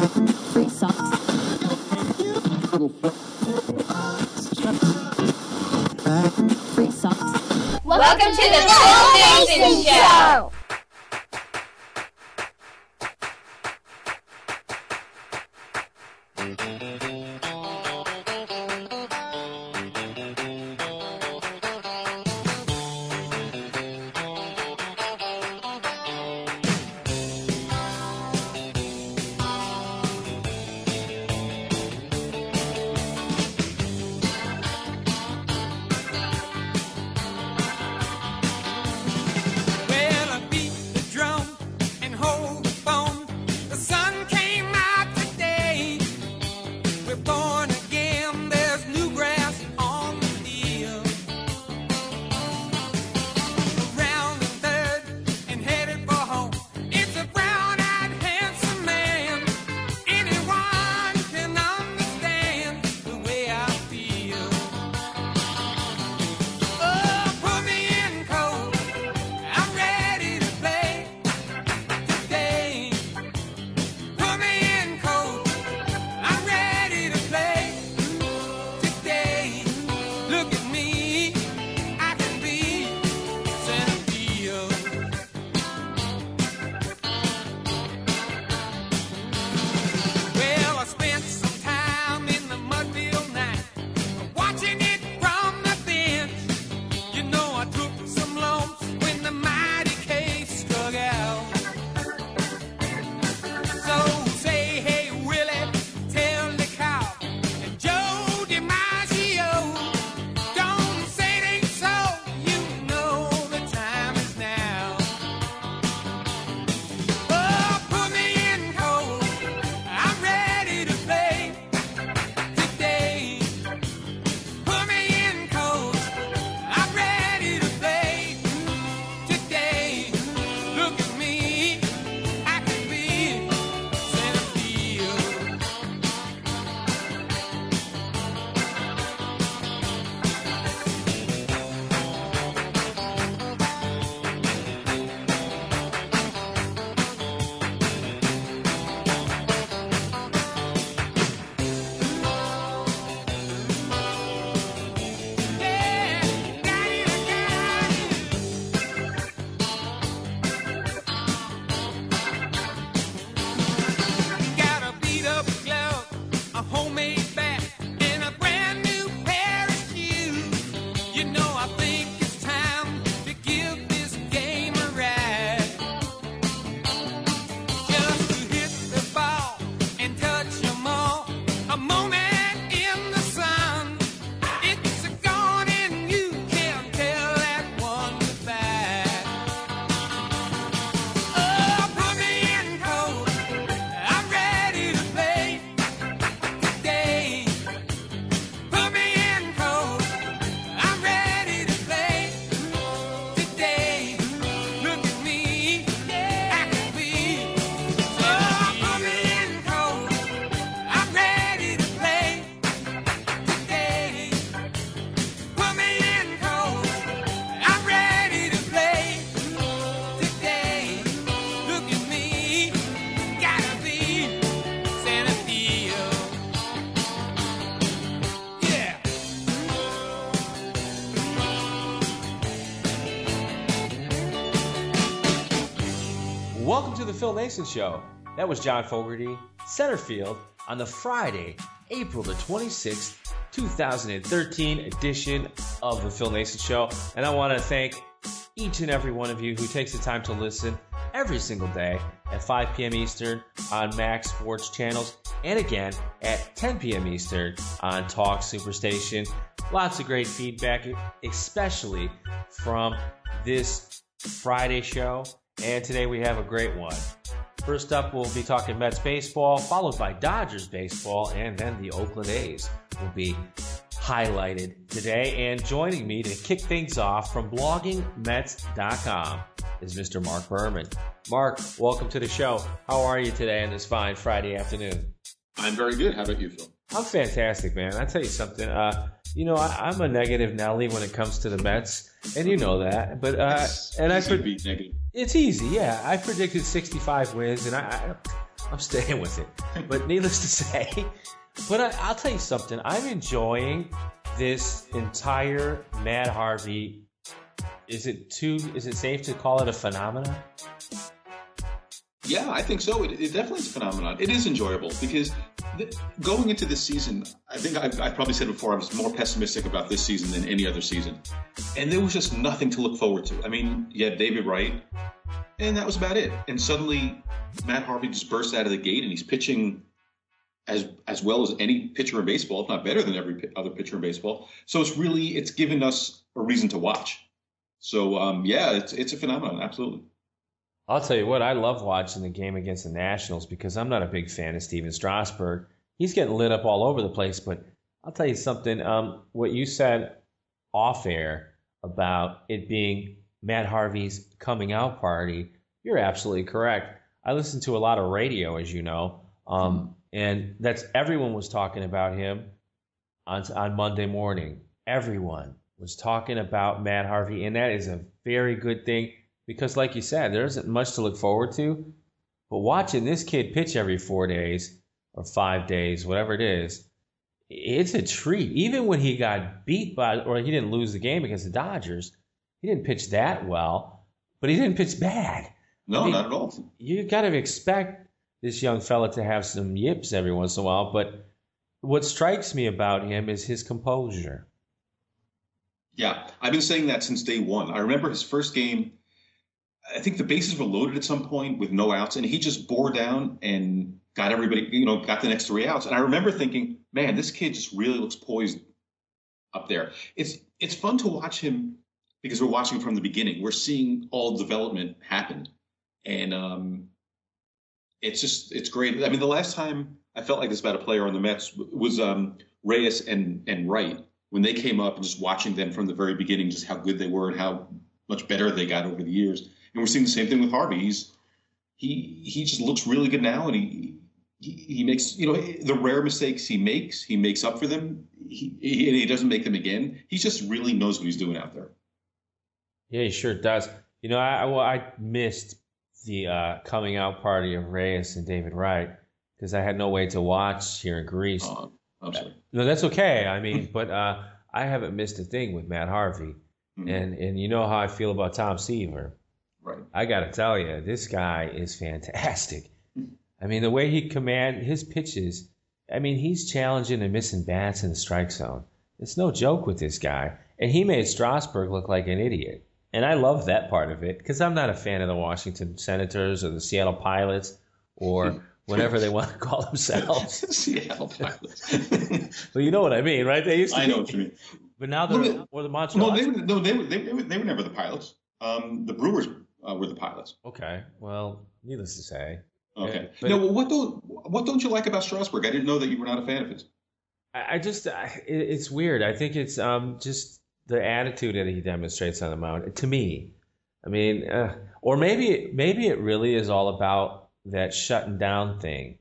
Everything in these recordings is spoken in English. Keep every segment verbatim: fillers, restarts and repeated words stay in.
Free socks. Free socks. Welcome to the Phil Mason Show! Welcome to the Phil Mason Show. That was John Fogerty, center field, on the Friday, April the twenty-sixth, two thousand thirteen edition of the Phil Mason Show. And I want to thank each and every one of you who takes the time to listen every single day at five p.m. Eastern on Max Sports channels, and again at ten p.m. Eastern on Talk Superstation. Lots of great feedback, especially from this Friday show. And today we have a great one. First up, we'll be talking Mets baseball, followed by Dodgers baseball, and then the Oakland A's will be highlighted today. And joining me to kick things off from blogging mets dot com is Mister Mark Berman. Mark, welcome to the show. How are you today on this fine Friday afternoon? I'm very good. How about you, Phil? I'm fantastic, man. I'll tell you something. Uh, you know, I, I'm a negative Nelly when it comes to the Mets, and you know that. But uh, it's and I could pre- be negative. It's easy, yeah. I predicted sixty-five wins, and I, I I'm staying with it. But needless to say, but I, I'll tell you something. I'm enjoying this entire Matt Harvey. Is it too? Is it safe to call it a phenomenon? Yeah, I think so. It, it definitely is a phenomenon. It is enjoyable because th- going into this season, I think I've, I've probably said before, I was more pessimistic about this season than any other season. And there was just nothing to look forward to. I mean, you had David Wright, and that was about it. And suddenly, Matt Harvey just bursts out of the gate, and he's pitching as as well as any pitcher in baseball, if not better than every p- other pitcher in baseball. So it's really, it's given us a reason to watch. So, um, yeah, it's it's a phenomenon, absolutely. I'll tell you what, I love watching the game against the Nationals because I'm not a big fan of Steven Strasburg. He's getting lit up all over the place, but I'll tell you something. Um, what you said off air about it being Matt Harvey's coming out party, you're absolutely correct. I listen to a lot of radio, as you know, um, and that's everyone was talking about him on on Monday morning. Everyone was talking about Matt Harvey, and that is a very good thing. Because like you said, there isn't much to look forward to. But watching this kid pitch every four days or five days, whatever it is, it's a treat. Even when he got beat by, or he didn't lose the game against the Dodgers, he didn't pitch that well, but he didn't pitch bad. No, I mean, not at all. You got to expect this young fella to have some yips every once in a while. But what strikes me about him is his composure. Yeah, I've been saying that since day one. I remember his first game. I think the bases were loaded at some point with no outs, and he just bore down and got everybody, you know, got the next three outs. And I remember thinking, man, this kid just really looks poised up there. It's it's fun to watch him because we're watching from the beginning. We're seeing all development happen, and um, it's just it's great. I mean, the last time I felt like this about a player on the Mets was um, Reyes and and Wright when they came up, and just watching them from the very beginning, just how good they were and how much better they got over the years. And we're seeing the same thing with Harvey. He's he he just looks really good now, and he he, he makes you know the rare mistakes he makes, he makes up for them. He, he he doesn't make them again. He just really knows what he's doing out there. Yeah, he sure does. You know, I well, I missed the uh, coming out party of Reyes and David Wright because I had no way to watch here in Greece. Uh, I'm sorry. No, that's okay. I mean, but uh, I haven't missed a thing with Matt Harvey, mm-hmm. and and you know how I feel about Tom Seaver. Right. I got to tell you, this guy is fantastic. I mean, the way he command his pitches, I mean, he's challenging and missing bats in the strike zone. It's no joke with this guy. And he made Strasburg look like an idiot. And I love that part of it because I'm not a fan of the Washington Senators or the Seattle Pilots or whatever they want to call themselves. Seattle Pilots. Well, you know what I mean, right? They used to I be, know what you mean. But now they're, Well, or the Montreal. No, they were, no, they were, they were, they were never the Pilots. Um, the Brewers uh, were the Pilots. Okay. Well, needless to say. Okay. But, no, what don't what don't you like about Strasburg? I didn't know that you were not a fan of his. I, I just, I, it, it's weird. I think it's um just the attitude that he demonstrates on the mound. To me, I mean, uh, or maybe maybe it really is all about that shutting down thing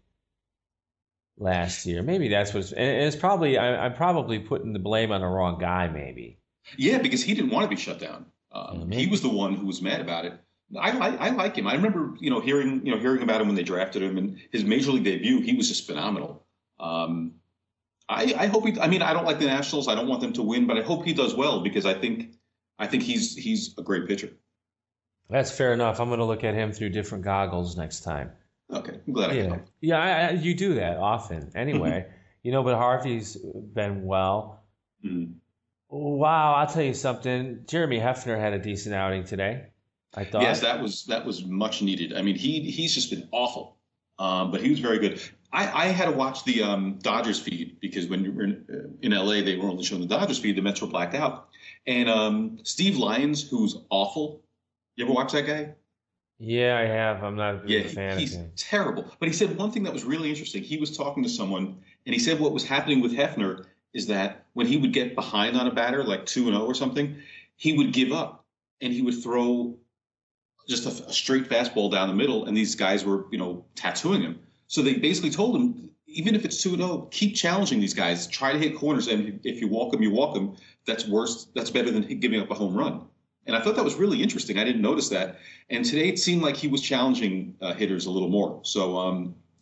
last year. Maybe that's what's, and it's probably I, I'm probably putting the blame on the wrong guy. Maybe. Yeah, because he didn't want to be shut down. Um, Mm-hmm. He was the one who was mad about it. I, I I like him. I remember you know hearing you know hearing about him when they drafted him and his major league debut. He was just phenomenal. Um, I I hope he. I mean, I don't like the Nationals. I don't want them to win, but I hope he does well because I think I think he's he's a great pitcher. That's fair enough. I'm going to look at him through different goggles next time. Okay, I'm glad I Yeah, can help. yeah. I, I, you do that often, anyway. You know, but Harvey's been well. Mm-hmm. Wow, I'll tell you something. Jeremy Hefner had a decent outing today, I thought. Yes, that was that was much needed. I mean, he he's just been awful, um, but he was very good. I, I had to watch the um, Dodgers feed because when you were in, uh, in L A, they were only showing the Dodgers feed. The Mets were blacked out. And um, Steve Lyons, who's awful. You ever watch that guy? Yeah, I have. I'm not a big Yeah, fan he's of him. terrible. But he said one thing that was really interesting. He was talking to someone, and he said what was happening with Hefner is that when he would get behind on a batter, like two and oh or something, he would give up, and he would throw just a, a straight fastball down the middle, and these guys were, you know, tattooing him. So they basically told him, even if it's two and oh, keep challenging these guys. Try to hit corners, and if you walk them, you walk them. That's worse. That's better than giving up a home run. And I thought that was really interesting. I didn't notice that. And today it seemed like he was challenging uh, hitters a little more. So um,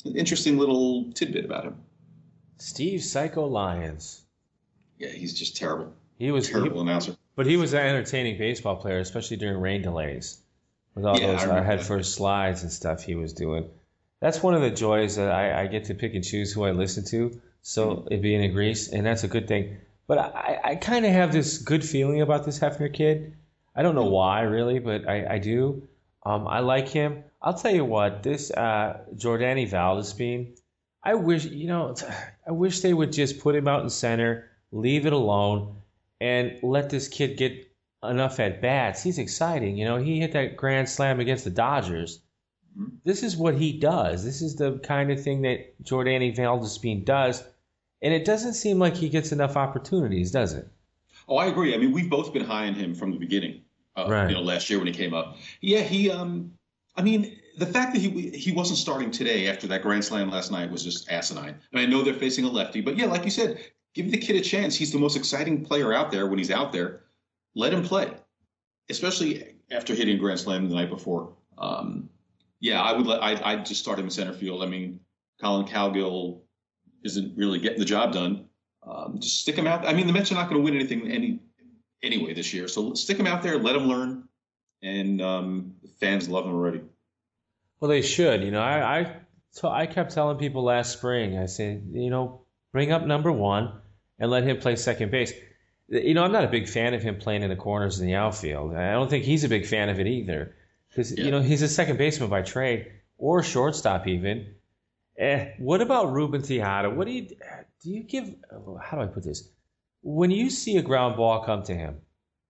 an interesting little tidbit about him. Steve Psycho Lyons. Yeah, he's just terrible. He was terrible he, announcer. But he was an entertaining baseball player, especially during rain delays. With all Yeah, those uh, head first slides and stuff he was doing. That's one of the joys that I, I get to pick and choose who I listen to. So it being in Greece, and that's a good thing. But I, I kind of have this good feeling about this Hefner kid. I don't know why, really, but I, I do. Um, I like him. I'll tell you what, this uh, Jordani Valdespin, I wish, you know, I wish they would just put him out in center, leave it alone, and let this kid get enough at bats. He's exciting. You know, he hit that grand slam against the Dodgers. This is what he does. This is the kind of thing that Jordani Valdespin does. And it doesn't seem like he gets enough opportunities, does it? Oh, I agree. I mean, we've both been high on him from the beginning. Uh, right. You know, last year when he came up. Yeah, he. Um, I mean, the fact that he he wasn't starting today after that grand slam last night was just asinine. I mean, I know they're facing a lefty, but yeah, like you said, give the kid a chance. He's the most exciting player out there when he's out there. Let him play, especially after hitting grand slam the night before. Um, yeah, I would. Let, I'd, I'd just start him in center field. I mean, Colin Cowgill isn't really getting the job done. Um, just stick him out. I mean, the Mets are not going to win anything any anyway this year, so stick him out there, let him learn, and um, the fans love him already. Well, they should. You know, I I, so I kept telling people last spring. I said, you know, bring up number one and let him play second base. You know, I'm not a big fan of him playing in the corners in the outfield. I don't think he's a big fan of it either, because yeah. you know he's a second baseman by trade or shortstop even. Eh, what about Ruben Tejada? What do you do? You give? How do I put this? When you see a ground ball come to him,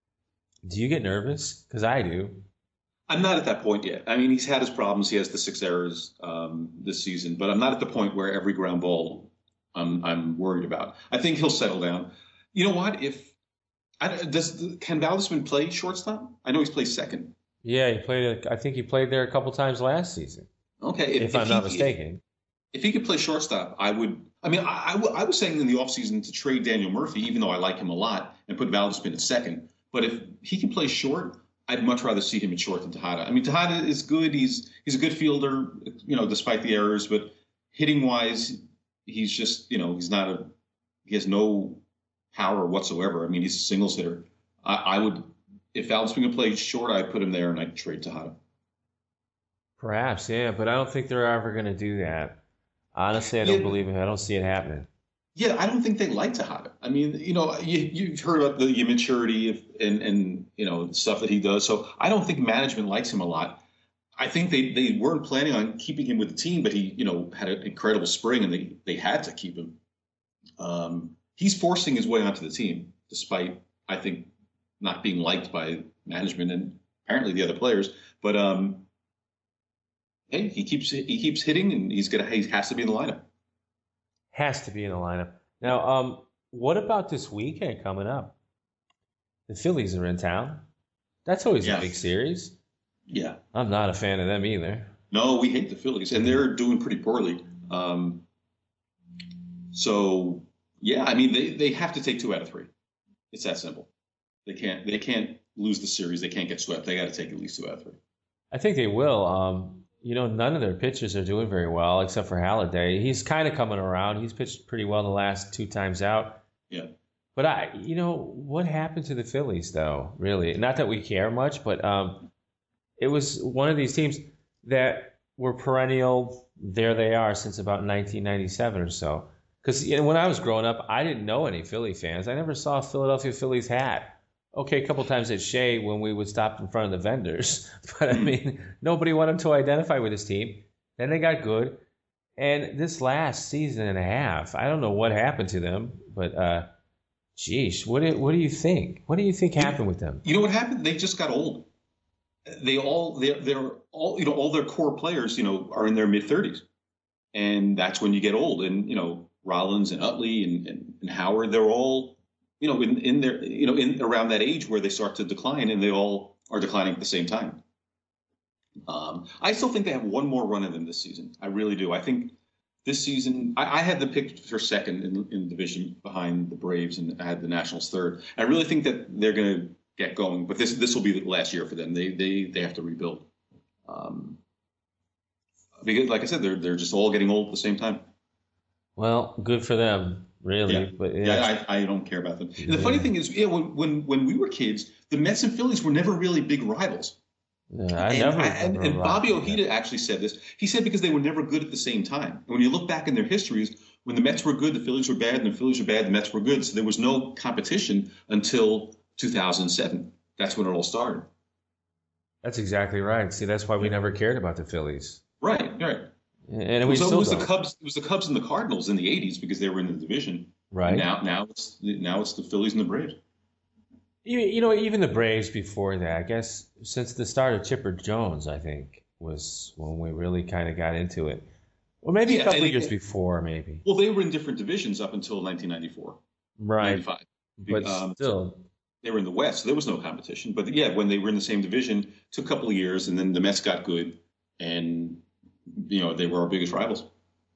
do you get nervous? Because I do. I'm not at that point yet. I mean, he's had his problems. He has the six errors um, this season, but I'm not at the point where every ground ball I'm, I'm worried about. I think he'll settle down. You know what? If I, does can Valdespin play shortstop? I know he's played second. Yeah, he played. I think he played there a couple times last season. Okay, if, if, if I'm he, not mistaken. If, if he could play shortstop, I would. I mean, I, I, I was saying in the offseason to trade Daniel Murphy, even though I like him a lot, and put Valdespin at second. But if he can play short, I'd much rather see him at short than Tejada. I mean, Tejada is good. He's he's a good fielder, you know, despite the errors. But hitting wise, he's just, you know, he's not a. He has no power whatsoever. I mean, he's a singles hitter. I, I would, if Valdespin could play short, I'd put him there and I'd trade Tejada. Perhaps, yeah, but I don't think they're ever going to do that. Honestly, I don't yeah. believe it. I don't see it happening. Yeah, I don't think they like Tejada. I mean, you know, you, you've heard about the immaturity of, and, and, you know, stuff that he does. So I don't think management likes him a lot. I think they, they weren't planning on keeping him with the team, but he, you know, had an incredible spring and they, they had to keep him. Um, he's forcing his way onto the team, despite, I think, not being liked by management and apparently the other players. But, um, hey, he keeps he keeps hitting and he's gonna he has to be in the lineup. Has to be in the lineup. Now, um, what about this weekend coming up? The Phillies are in town. That's always yeah. a big series. Yeah. I'm not a fan of them either. No, we hate the Phillies, and they're doing pretty poorly. Um, so, yeah, I mean, they, they have to take two out of three. It's that simple. They can't they can't lose the series. They can't get swept. They got to take at least two out of three. I think they will. Um, You know, none of their pitchers are doing very well except for Halladay. He's kind of coming around. He's pitched pretty well the last two times out. Yeah. But, I, you know, what happened to the Phillies, though, really? Not that we care much, but um, it was one of these teams that were perennial, there they are, since about nineteen ninety-seven or so. Because you know, when I was growing up, I didn't know any Philly fans. I never saw a Philadelphia Phillies hat. Okay, a couple times at Shea when we would stop in front of the vendors. But, I mean, nobody wanted to identify with his team. Then they got good. And this last season and a half, I don't know what happened to them, but, uh, geez, what do, what do you think? What do you think happened with them? You know what happened? They just got old. They all, they're, they're all, you know, all their core players, you know, are in their mid-thirties. And that's when you get old. And, you know, Rollins and Utley and, and, and Howard, they're all, you know, in, in their, you know, in around that age where they start to decline, and they all are declining at the same time. Um, I still think they have one more run in them this season. I really do. I think this season, I, I had them picked for second in, in the division behind the Braves, and I had the Nationals third. I really think that they're going to get going, but this this will be the last year for them. They they they have to rebuild. Um, Because, like I said, they're they're just all getting old at the same time. Well, good for them, really. Yeah, but yeah, yeah I, I don't care about them. And the Yeah. funny thing is, yeah, when, when when we were kids, the Mets and Phillies were never really big rivals. Yeah, I and, never. I- and, remember and Bobby about Ojeda actually said this. He said because they were never good at the same time. And when you look back in their histories, when the Mets were good, the Phillies were bad, and the Phillies were bad, the Mets were good. So there was no competition until two thousand seven. That's when it all started. That's exactly right. See, that's why we never cared about the Phillies, Right, right. and It we was, it still was the don't. Cubs. It was the Cubs and the Cardinals in the eighties because they were in the division. Right. And now, now it's now it's the Phillies and the Braves. You, you know, even the Braves before that, I guess, since the start of Chipper Jones, I think, was when we really kind of got into it. Or maybe Yeah, a couple and of years it- before, maybe. Well, they were in different divisions up until nineteen ninety-four, Right. ninety-five. But Um, still, They were in the West, so there was no competition. But yeah, when they were in the same division, it took a couple of years, and then the Mets got good, and you know they were our biggest rivals.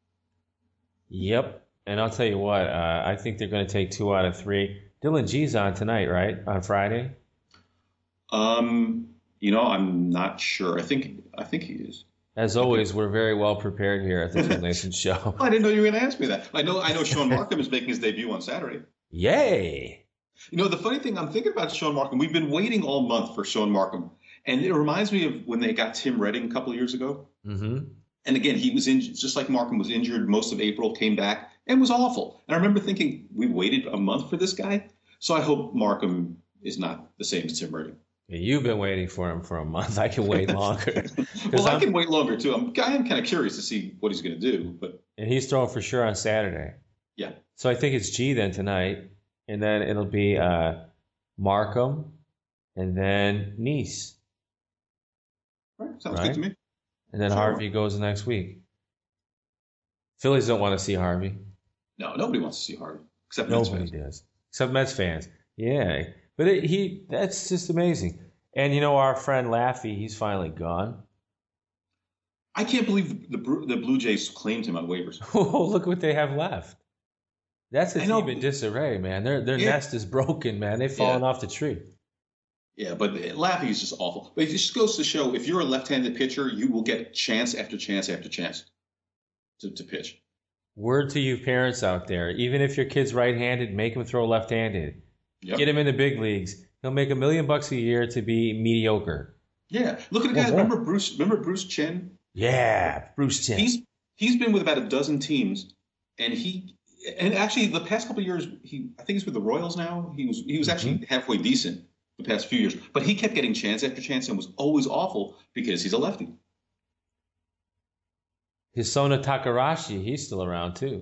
yep. And I'll tell you what, uh, I think they're going to take two out of three. Dylan G's on tonight, right? On Friday? Um, you know, I'm not sure. I think I think he is. As always, we're very well prepared here at the Phil Nason Show. I didn't know you were going to ask me that. I know I know Sean Markham is making his debut on Saturday. Yay! You know, the funny thing, I'm thinking about Sean Markham. We've been waiting all month for Sean Markham. And it reminds me of when they got Tim Redding a couple of years ago. Mm-hmm. And again, he was injured, just like Markham was injured most of April, came back, and was awful. And I remember thinking, we waited a month for this guy? So I hope Markham is not the same as Tim Redding. You've been waiting for him for a month. I can wait longer. Well, I I'm- can wait longer, too. I'm, I am kind of curious to see what he's going to do. But And he's throwing for sure on Saturday. yeah, So I think it's G then tonight. And then it'll be uh, Markham and then Nice. right, sounds Right. good to me. And then Sure. Harvey goes next week. Phillies don't want to see Harvey. No, nobody wants to see Harvey, except Mets Nobody fans. does. Except Mets fans. Yeah. But it, he that's just amazing. And you know, our friend Laffy, he's finally gone. I can't believe the Bru- the Blue Jays claimed him on waivers. Oh, look what they have left. That's a I know. team in disarray, man. Their their Yeah. nest is broken, man. They've fallen off the tree. Yeah, but Laffy is just awful. But it just goes to show if you're a left-handed pitcher, you will get chance after chance after chance to, to pitch. Word to you parents out there, even if your kid's right-handed, make him throw left-handed. Yep. Get him in the big leagues. He'll make a million bucks a year to be mediocre. Yeah, look at the guys. Well, Remember Bruce? Remember Bruce Chen? Yeah, Bruce Chen. He's he's been with about a dozen teams, and he and actually the past couple of years, he I think he's with the Royals now. He was he was actually halfway decent the past few years, but he kept getting chance after chance and was always awful because he's a lefty. Hisona Takarashi, he's still around too.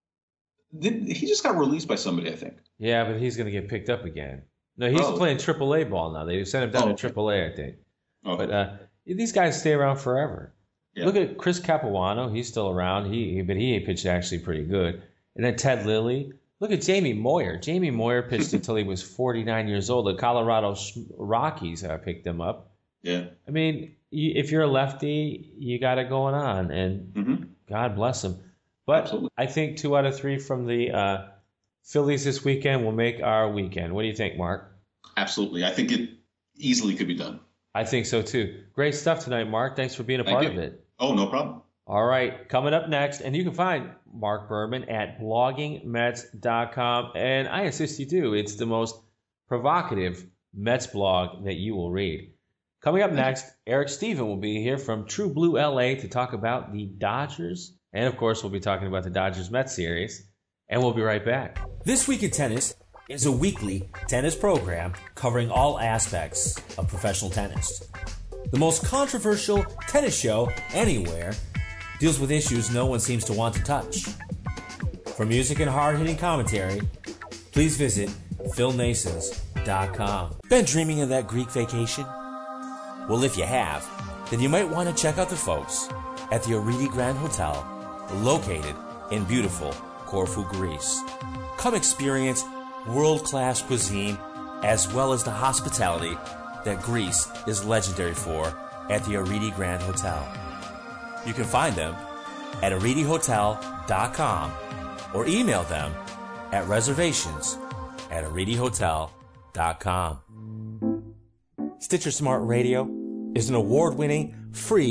Did, he just got released by somebody, I think. Yeah, but he's going to get picked up again. No, he's Oh. playing triple A ball now. They sent him down Oh, to okay. triple A, I think. Oh, But uh, these guys stay around forever. Yeah. Look at Chris Capuano. He's still around. He, but he pitched actually pretty good. And then Ted Lilly. Look at Jamie Moyer. Jamie Moyer pitched until he was forty-nine years old. The Colorado Rockies uh, picked him up. yeah. I mean, you, if you're a lefty, you got it going on, and Mm-hmm. God bless him. But Absolutely. I think two out of three from the uh, Phillies this weekend will make our weekend. What do you think, Mark? Absolutely. I think it easily could be done. I think so too. Great stuff tonight, Mark. Thanks for being a Thank part you. of it. Oh, no problem. All right, coming up next, and you can find Mark Berman at blogging mets dot com, and I insist you do. It's the most provocative Mets blog that you will read. Coming up next, Eric Stephen will be here from True Blue L A to talk about the Dodgers, and of course, we'll be talking about the Dodgers-Mets series, and we'll be right back. This Week in Tennis is a weekly tennis program covering all aspects of professional tennis. The most controversial tennis show anywhere deals with issues no one seems to want to touch. For music and hard-hitting commentary, please visit phil nasons dot com. Been dreaming of that Greek vacation? Well, if you have, then you might want to check out the folks at the Oridi Grand Hotel, located in beautiful Corfu, Greece. Come experience world-class cuisine as well as the hospitality that Greece is legendary for at the Oridi Grand Hotel. You can find them at oridi hotel dot com or email them at reservations at oridi hotel dot com. Stitcher Smart Radio is an award-winning, free,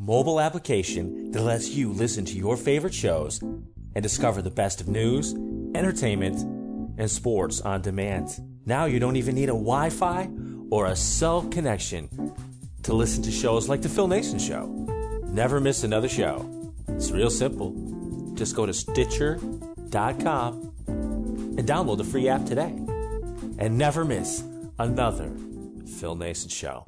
mobile application that lets you listen to your favorite shows and discover the best of news, entertainment, and sports on demand. Now you don't even need a Wi-Fi or a cell connection to listen to shows like The Phil Nason Show. Never miss another show. It's real simple. Just go to Stitcher dot com and download the free app today. And never miss another Phil Nason Show.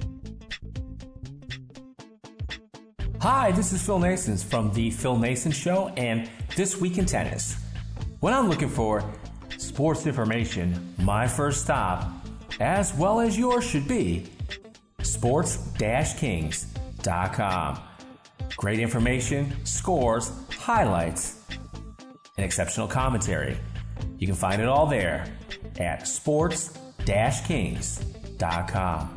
Hi, this is Phil Nason from The Phil Nason Show and This Week in Tennis. When I'm looking for sports information, my first stop, as well as yours should be, sports dash kings dot com. Great information, scores, highlights, and exceptional commentary. You can find it all there at sports dash kings dot com.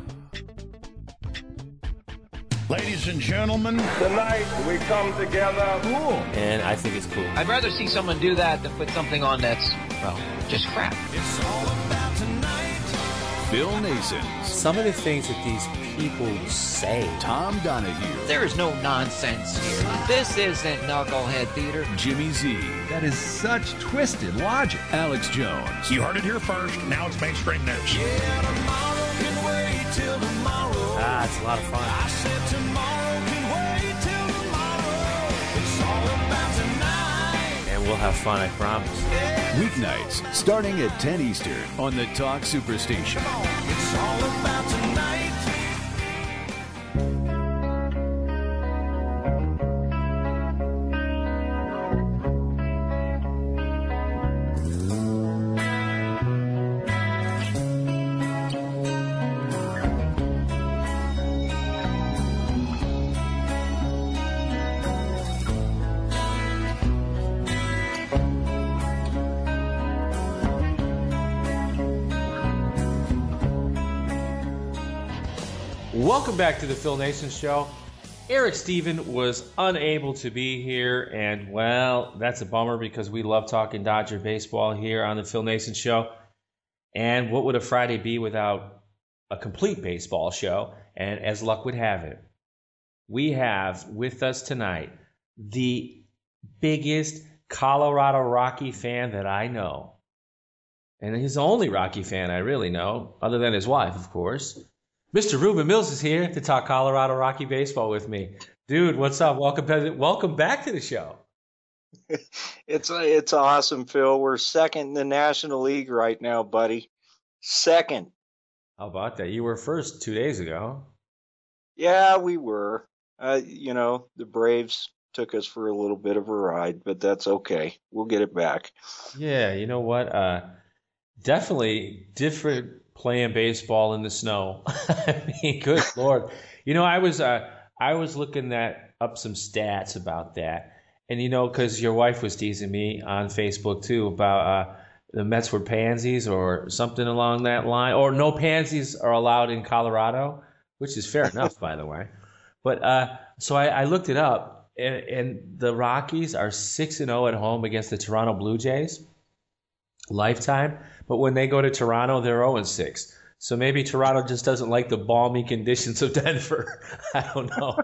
Ladies and gentlemen, tonight we come together. Cool. And I think it's cool. I'd rather see someone do that than put something on that's, well, just crap. It's all about tonight. Phil Nason. Some of the things that these people say. Tom Donahue. There is no nonsense here. This isn't knucklehead theater. Jimmy Z. That is such twisted logic. Alex Jones. You heard it here first. Now it's mainstream news. Yeah, tomorrow can wait till tomorrow. Ah, it's a lot of fun. I said tomorrow can wait till tomorrow. It's all about tonight. And we'll have fun, I promise. Weeknights, starting at ten Eastern on the Talk Superstation. It's all about tonight. Welcome back to the Phil Nason Show. Eric Steven was unable to be here, and, well, that's a bummer because we love talking Dodger baseball here on the Phil Nason Show. And what would a Friday be without a complete baseball show? And as luck would have it, we have with us tonight the biggest Colorado Rocky fan that I know. And he's the only Rocky fan I really know, other than his wife, of course. Mister Ruben Mills is here to talk Colorado Rocky baseball with me. Dude, what's up? Welcome, welcome back to the show. It's it's awesome, Phil. We're second in the National League right now, buddy. Second. How about that? You were first two days ago. Yeah, we were. Uh, you know, the Braves took us for a little bit of a ride, but that's okay. We'll get it back. Yeah, you know what? Uh, definitely different playing baseball in the snow. I mean, good Lord. You know, I was uh, I was looking at up some stats about that. And, you know, because your wife was teasing me on Facebook, too, about uh, the Mets were pansies or something along that line. Or no pansies are allowed in Colorado, which is fair enough, by the way. But uh, so I, I looked it up, and, and the Rockies are six and oh at home against the Toronto Blue Jays. Lifetime. But when they go to Toronto, they're oh and six. So maybe Toronto just doesn't like the balmy conditions of Denver. I don't know.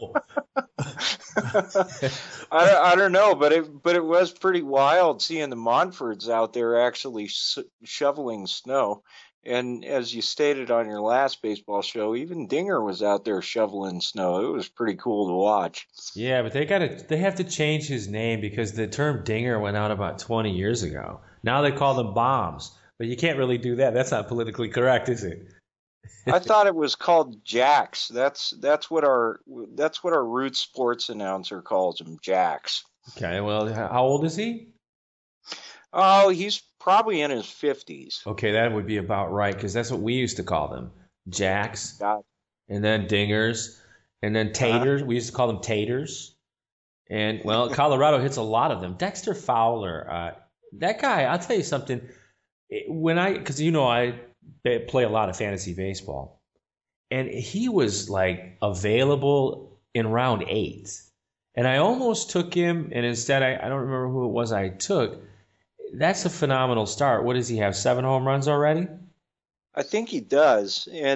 I, I don't know, but it but it was pretty wild seeing the Monfords out there actually sh- shoveling snow. And as you stated on your last baseball show, even Dinger was out there shoveling snow. It was pretty cool to watch. Yeah, but they got to they have to change his name because the term Dinger went out about twenty years ago. Now they call them bombs. But you can't really do that. That's not politically correct, is it? I thought it was called Jacks. That's that's what our that's what our Root Sports announcer calls him, Jacks. Okay, well, how old is he? Oh, he's probably in his fifties. Okay, that would be about right because that's what we used to call them, Jacks, God. And then Dingers, and then Taters. Uh-huh. We used to call them Taters. And, well, Colorado hits a lot of them. Dexter Fowler, uh, that guy, I'll tell you something. When I, because you know I play a lot of fantasy baseball, and he was like available in round eight, and I almost took him, and instead I, I don't remember who it was I took. That's a phenomenal start. What does he have? Seven home runs already? I think he does, and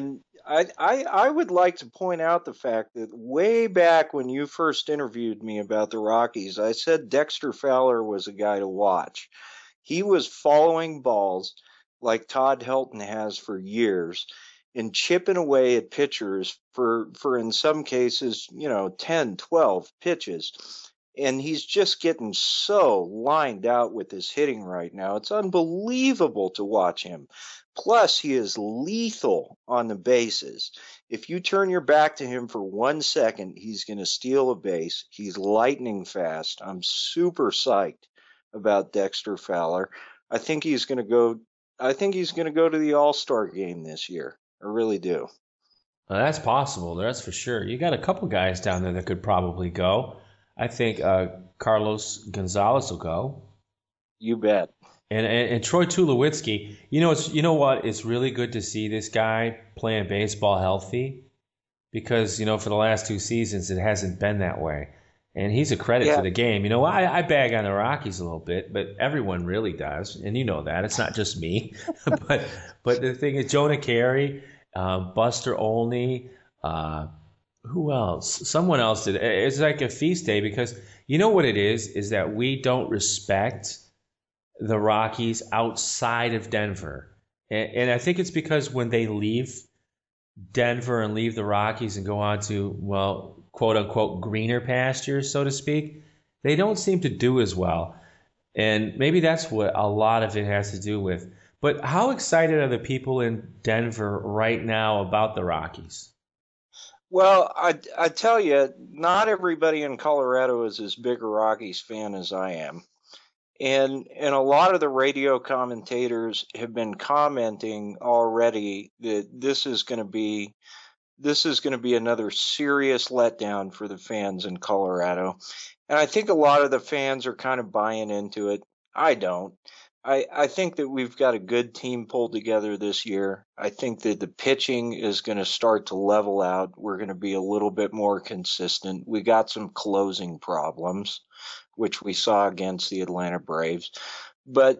I, I I would like to point out the fact that way back when you first interviewed me about the Rockies, I said Dexter Fowler was a guy to watch. He was following balls like Todd Helton has for years and chipping away at pitchers for, for in some cases, you know, ten, twelve pitches. And he's just getting so lined out with his hitting right now. It's unbelievable to watch him. Plus, he is lethal on the bases. If you turn your back to him for one second, he's going to steal a base. He's lightning fast. I'm super psyched about Dexter Fowler. I think he's going to go. I think he's going to go to the All-Star game this year. I really do. Well, that's possible. That's for sure. You got a couple guys down there that could probably go. I think uh, Carlos Gonzalez will go. You bet. And, and and Troy Tulowitzki, you know, it's you know what? It's really good to see this guy playing baseball healthy, because you know for the last two seasons it hasn't been that way, and he's a credit yeah. to the game. You know, I, I bag on the Rockies a little bit, but everyone really does, and you know that it's not just me. but but the thing is, Jonah Carey, uh, Buster Olney. Uh, Who else? Someone else did. It's like a feast day, because you know what it is, is that we don't respect the Rockies outside of Denver. And, and I think it's because when they leave Denver and leave the Rockies and go on to, well, quote unquote, greener pastures, so to speak, they don't seem to do as well. And maybe that's what a lot of it has to do with. But how excited are the people in Denver right now about the Rockies? Well, I, I tell you, not everybody in Colorado is as big a Rockies fan as I am. And and a lot of the radio commentators have been commenting already that this is going to be this is going to be another serious letdown for the fans in Colorado. And I think a lot of the fans are kind of buying into it. I don't. I, I think that we've got a good team pulled together this year. I think that the pitching is going to start to level out. We're going to be a little bit more consistent. We got some closing problems, which we saw against the Atlanta Braves. But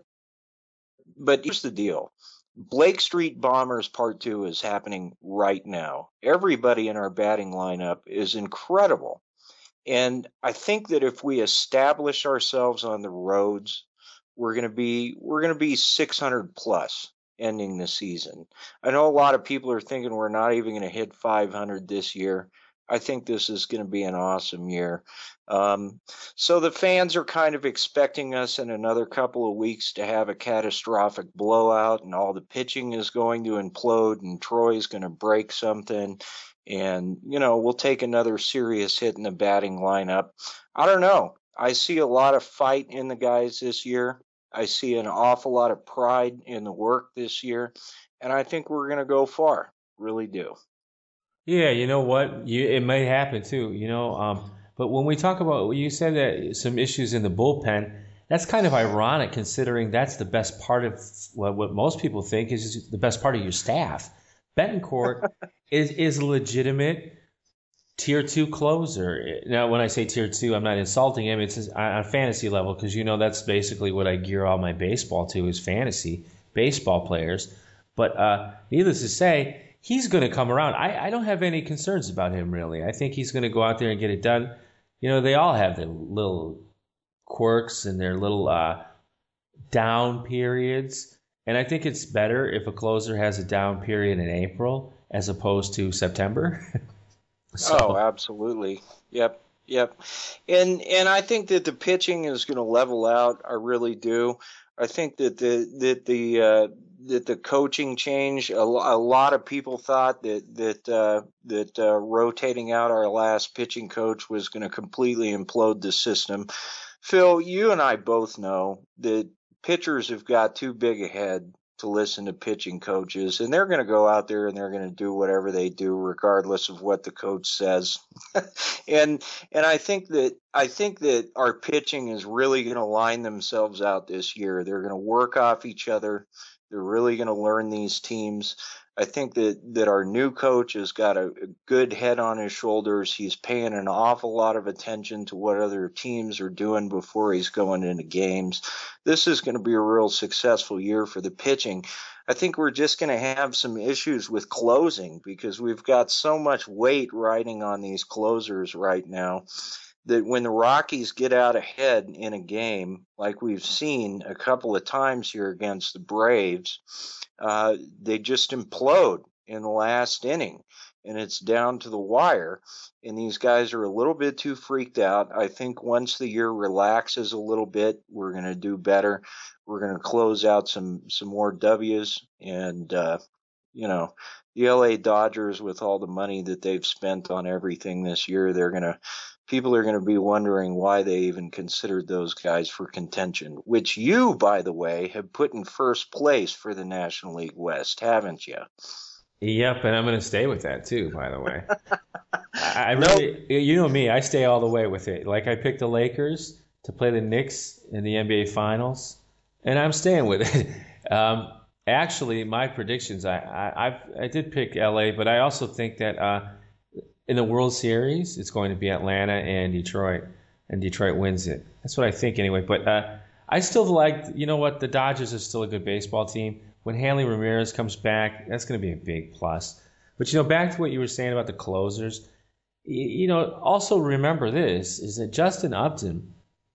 but here's the deal. Blake Street Bombers Part two is happening right now. Everybody in our batting lineup is incredible. And I think that if we establish ourselves on the roads, We're gonna be we're gonna be six hundred plus ending the season. I know a lot of people are thinking we're not even gonna hit five hundred this year. I think this is gonna be an awesome year. Um, so the fans are kind of expecting us in another couple of weeks to have a catastrophic blowout, and all the pitching is going to implode, and Troy's gonna break something, and you know we'll take another serious hit in the batting lineup. I don't know. I see a lot of fight in the guys this year. I see an awful lot of pride in the work this year, and I think we're going to go far. Really do. Yeah, you know what? You, it may happen too, you know. Um, but when we talk about, you said that some issues in the bullpen, that's kind of ironic considering that's the best part of what, what most people think is the best part of your staff. Betancourt is is legitimate tier two closer. Now, when I say tier two, I'm not insulting him. It's on fantasy level, because you know that's basically what I gear all my baseball to, is fantasy baseball players. But uh, needless to say, he's going to come around. I, I don't have any concerns about him, really. I think he's going to go out there and get it done. You know, they all have their little quirks and their little uh, down periods. And I think it's better if a closer has a down period in April as opposed to September. So. Oh, absolutely. Yep, yep. And and I think that the pitching is going to level out. I really do. I think that the that the uh, that the coaching change. A, a lot of people thought that that uh, that uh, rotating out our last pitching coach was going to completely implode the system. Phil, you and I both know that pitchers have got too big a head to listen to pitching coaches, and they're going to go out there and they're going to do whatever they do regardless of what the coach says. and and I think that I think that our pitching is really going to line themselves out this year. They're going to work off each other. They're really going to learn these teams. I think that, that our new coach has got a, a good head on his shoulders. He's paying an awful lot of attention to what other teams are doing before he's going into games. This is going to be a real successful year for the pitching. I think we're just going to have some issues with closing because we've got so much weight riding on these closers right now that when the Rockies get out ahead in a game, like we've seen a couple of times here against the Braves, uh, they just implode in the last inning, and it's down to the wire. And these guys are a little bit too freaked out. I think once the year relaxes a little bit, we're going to do better. We're going to close out some, some more W's. And, uh, you know, the L A Dodgers, with all the money that they've spent on everything this year, they're going to, people are going to be wondering why they even considered those guys for contention, which you, by the way, have put in first place for the National League West, haven't you? Yep, and I'm going to stay with that too, by the way. I, I really, nope. You know me, I stay all the way with it. Like I picked the Lakers to play the Knicks in the N B A Finals, and I'm staying with it. Um, actually, my predictions, I, I I've, I did pick L A, but I also think that uh, in the World Series, it's going to be Atlanta and Detroit, and Detroit wins it. That's what I think anyway. But uh, I still like, you know what, the Dodgers are still a good baseball team. When Hanley Ramirez comes back, that's going to be a big plus. But, you know, back to what you were saying about the closers, you know, also remember this, is that Justin Upton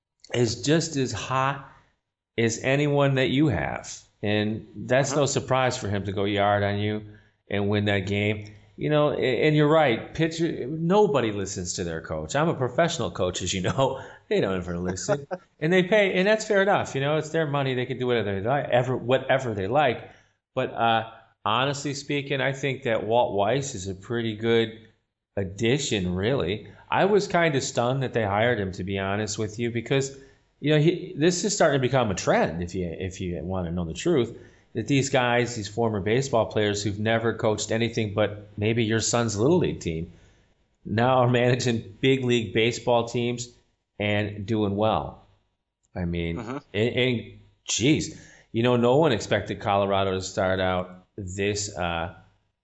is just as hot as anyone that you have. And that's uh-huh. no surprise for him to go yard on you and win that game. You know, and you're right, pitcher, nobody listens to their coach. I'm a professional coach, as you know. They don't ever listen. And they pay, and that's fair enough. You know, it's their money. They can do whatever they like, ever, whatever they like. But uh, honestly speaking, I think that Walt Weiss is a pretty good addition, really. I was kind of stunned that they hired him, to be honest with you, because, you know, he, this is starting to become a trend, if you if you want to know the truth, that these guys, these former baseball players who've never coached anything but maybe your son's Little League team, now are managing big league baseball teams and doing well. I mean, uh-huh. and, and geez, you know, no one expected Colorado to start out this uh,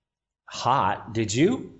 hot. Did you?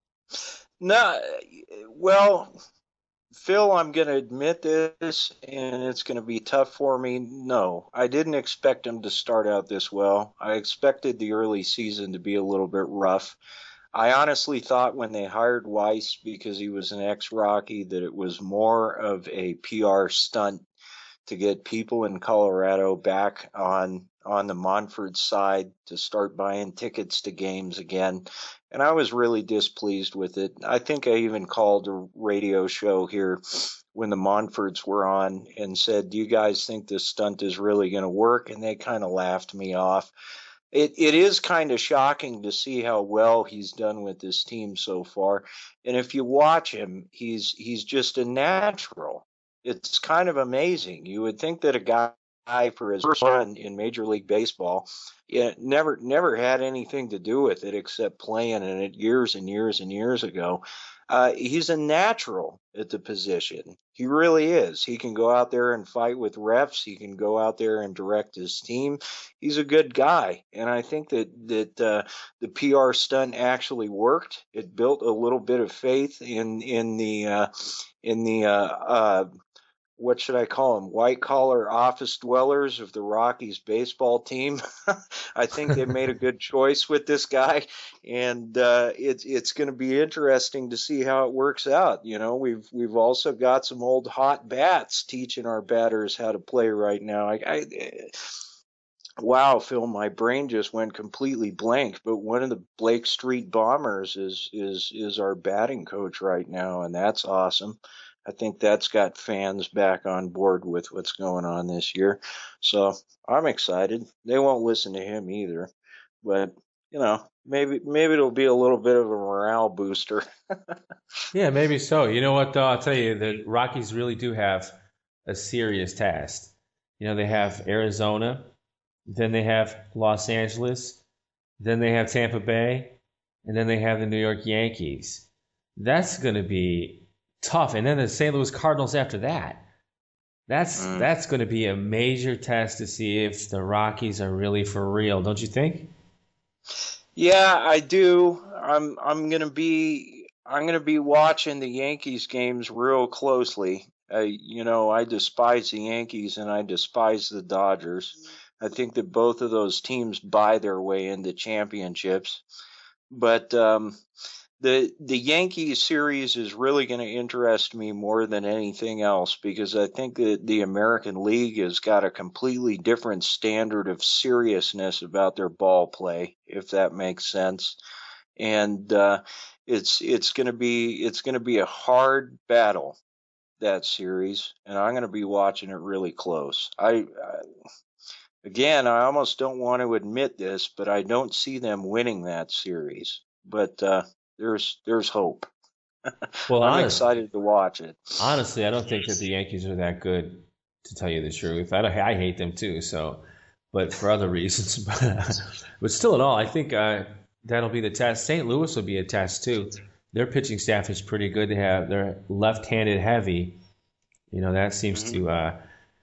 No. Well, Phil, I'm going to admit this, and it's going to be tough for me. No, I didn't expect them to start out this well. I expected the early season to be a little bit rough. I honestly thought when they hired Weiss, because he was an ex-Rocky, that it was more of a P R stunt to get people in Colorado back on on the Monfort side to start buying tickets to games again. And I was really displeased with it. I think I even called a radio show here when the Monforts were on and said, do you guys think this stunt is really going to work? And they kind of laughed me off. It it is kind of shocking to see how well he's done with this team so far. And if you watch him, he's he's just a natural. It's kind of amazing. You would think that a guy for his first run in Major League Baseball, yeah, never never had anything to do with it except playing in it years and years and years ago. Uh, he's a natural at the position. He really is. He can go out there and fight with refs. He can go out there and direct his team. He's a good guy. And I think that, that uh, the P R stunt actually worked. It built a little bit of faith in, in the, uh, in the, uh, uh, what should I call them? White collar office dwellers of the Rockies baseball team. I think they made a good choice with this guy, and uh, it's it's going to be interesting to see how it works out. You know, we've we've also got some old hot bats teaching our batters how to play right now. I, I wow, Phil, my brain just went completely blank. But one of the Blake Street Bombers is is is our batting coach right now, and that's awesome. I think that's got fans back on board with what's going on this year. So I'm excited. They won't listen to him either. But, you know, maybe maybe it'll be a little bit of a morale booster. Yeah, maybe so. You know what, though? I'll tell you, the Rockies really do have a serious task. You know, they have Arizona, then they have Los Angeles, then they have Tampa Bay, and then they have the New York Yankees. That's going to be tough, and then the Saint Louis Cardinals after that. That's mm. that's going to be a major test to see if the Rockies are really for real, don't you think? Yeah, I do. I'm I'm going to be I'm going to be watching the Yankees games real closely. Uh, you know, I despise the Yankees and I despise the Dodgers. I think that both of those teams buy their way into championships. But um, the the Yankees series is really going to interest me more than anything else, because I think that the American League has got a completely different standard of seriousness about their ball play, if that makes sense. And uh, it's it's going to be it's going to be a hard battle, that series, and I'm going to be watching it really close. I, I again, I almost don't want to admit this, but I don't see them winning that series. But uh, there's there's hope. Well, I'm honestly, excited to watch it. Honestly, I don't think that the Yankees are that good, to tell you the truth. I, don't, I hate them too, so, but for other reasons. But, but still, in all, I think uh, that'll be the test. Saint Louis will be a test too. Their pitching staff is pretty good. They have they're left-handed heavy. You know, that seems mm-hmm. to uh,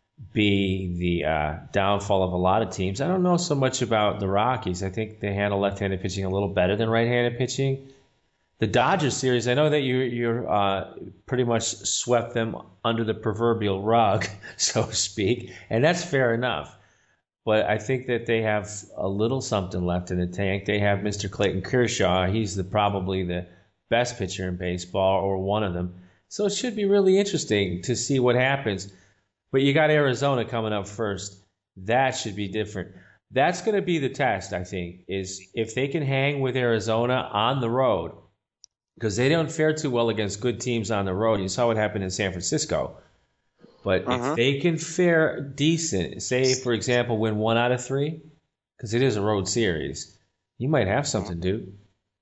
be the uh, downfall of a lot of teams. I don't know so much about the Rockies. I think they handle left-handed pitching a little better than right-handed pitching. The Dodgers series, I know that you you're uh, pretty much swept them under the proverbial rug, so to speak, and that's fair enough. But I think that they have a little something left in the tank. They have Mister Clayton Kershaw. He's the probably the best pitcher in baseball, or one of them. So it should be really interesting to see what happens. But you got Arizona coming up first. That should be different. That's going to be the test, I think, is if they can hang with Arizona on the road, because they don't fare too well against good teams on the road. You saw what happened in San Francisco. But uh-huh. if they can fare decent, say, for example, win one out of three, because it is a road series, you might have something, dude.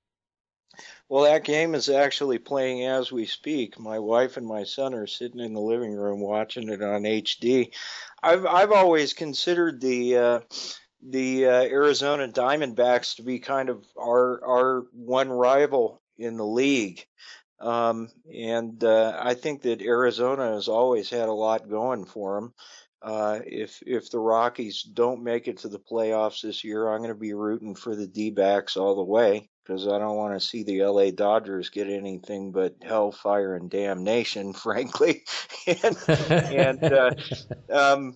Well, that game is actually playing as we speak. My wife and my son are sitting in the living room watching it on H D. I've I've always considered the uh, the uh, Arizona Diamondbacks to be kind of our our one rival in the league, um, and uh, I think that Arizona has always had a lot going for them. Uh, if if the Rockies don't make it to the playoffs this year, I'm going to be rooting for the D-backs all the way, because I don't want to see the L A Dodgers get anything but hellfire and damnation, frankly. and and uh, um,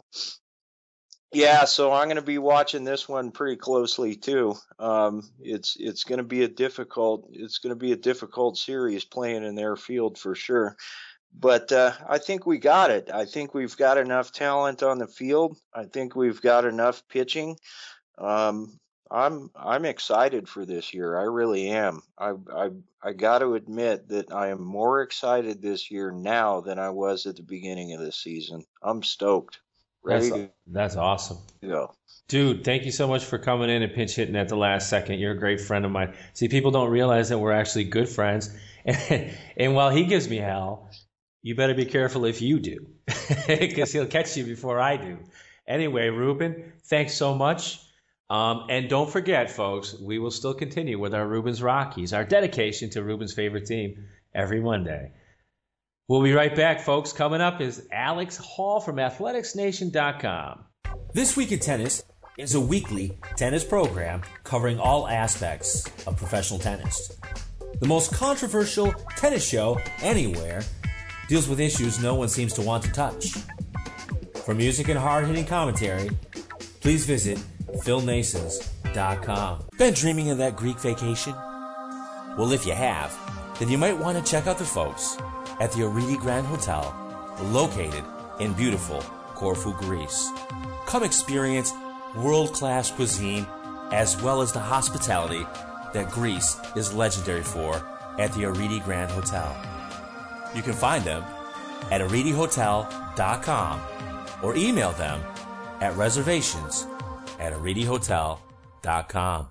yeah, so I'm going to be watching this one pretty closely too. Um, it's it's going to be a difficult it's going to be a difficult series playing in their field for sure. But uh, I think we got it. I think we've got enough talent on the field. I think we've got enough pitching. Um, I'm I'm excited for this year. I really am. I I I got to admit that I am more excited this year now than I was at the beginning of the season. I'm stoked. Ready that's, to that's awesome. go. Dude, thank you so much for coming in and pinch hitting at the last second. You're a great friend of mine. See, people don't realize that we're actually good friends. And, and while he gives me hell, you better be careful if you do, because he'll catch you before I do. Anyway, Ruben, thanks so much. Um, and don't forget, folks, we will still continue with our Ruben's Rockies, our dedication to Ruben's favorite team every Monday. We'll be right back, folks. Coming up is Alex Hall from athletics nation dot com. This Week in Tennis is a weekly tennis program covering all aspects of professional tennis. The most controversial tennis show anywhere deals with issues no one seems to want to touch. For music and hard-hitting commentary, please visit phil nasons dot com. Been dreaming of that Greek vacation? Well, if you have, then you might want to check out the folks at the Aridi Grand Hotel, located in beautiful Corfu, Greece. Come experience world-class cuisine as well as the hospitality that Greece is legendary for at the Aridi Grand Hotel. You can find them at aridi hotel dot com or email them at reservations at aridi hotel dot com.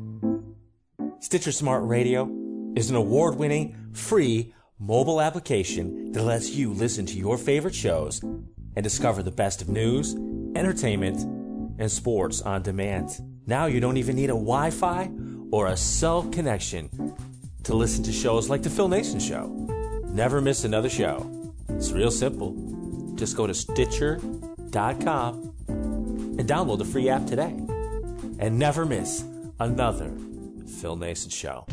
Stitcher Smart Radio is an award-winning, free mobile application that lets you listen to your favorite shows and discover the best of news, entertainment, and sports on demand. Now you don't even need a Wi-Fi or a cell connection to listen to shows like The Phil Nason Show. Never miss another show. It's real simple. Just go to stitcher dot com and download the free app today. And never miss another Phil Nason Show.